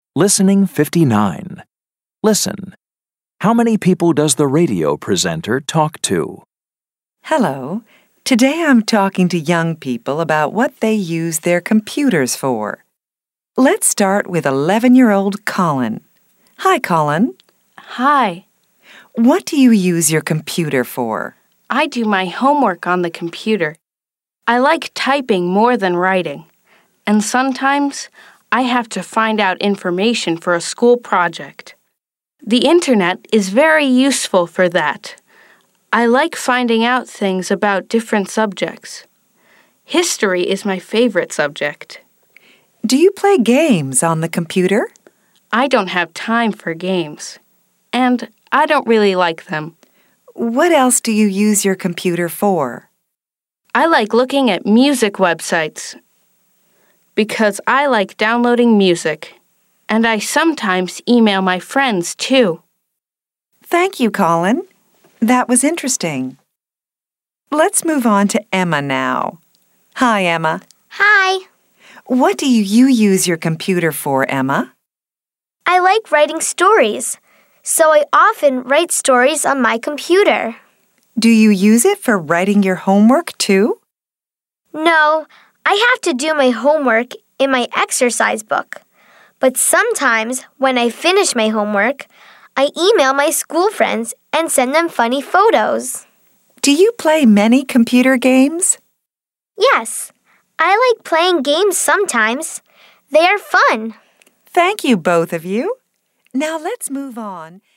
Listening 59. Listen. How many people does the radio presenter talk to? Hello. Today I'm talking to young people about what they use their computers for. Let's start with 11-year-old Colin. Hi, Colin. Hi. What do you use your computer for? I do my homework on the computer. I like typing more than writing. And sometimes I have to find out information for a school project. The internet is very useful for that. I like finding out things about different subjects. History is my favorite subject. Do you play games on the computer? I don't have time for games, and I don't really like them. What else do you use your computer for? I like looking at music websites because I like downloading music, and I sometimes email my friends too. Thank you, Colin. That was interesting. Let's move on to Emma now. Hi, Emma. Hi. What do you use your computer for, Emma? I like writing stories, so I often write stories on my computer. Do you use it for writing your homework too? No, I have to do my homework in my exercise book. But sometimes when I finish my homework, I email my school friends and send them funny photos. Do you play many computer games? Yes, I like playing games sometimes. They are fun. Thank you, both of you. Now let's move on